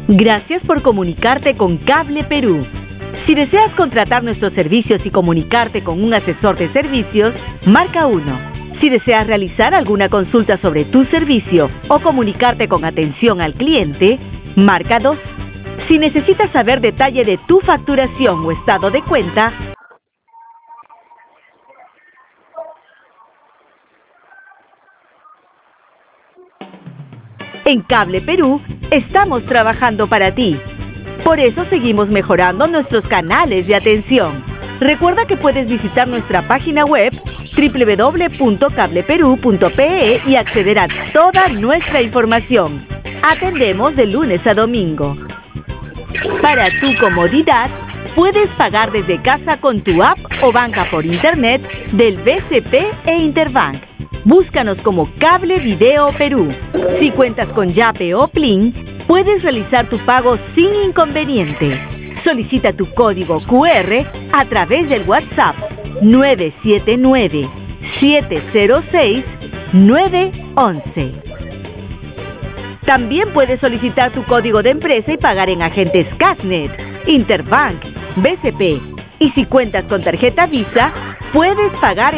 Gracias por comunicarte con Cable Perú. Si deseas contratar nuestros servicios y comunicarte con un asesor de servicios, marca 1. Si deseas realizar alguna consulta sobre tu servicio o comunicarte con atención al cliente, marca 2. Si necesitas saber detalle de tu facturación o estado de cuenta, en Cable Perú estamos trabajando para ti. Por eso seguimos mejorando nuestros canales de atención. Recuerda que puedes visitar nuestra página web www.cableperu.pe y acceder a toda nuestra información. Atendemos de lunes a domingo. Para tu comodidad, puedes pagar desde casa con tu app o banca por internet del BCP e Interbank. Búscanos como Cable Video Perú. Si cuentas con Yape o Plin, puedes realizar tu pago sin inconveniente. Solicita tu código QR a través del WhatsApp 979-706-911. También puedes solicitar tu código de empresa y pagar en agentes Casnet, Interbank, BCP. Y si cuentas con tarjeta Visa, puedes pagar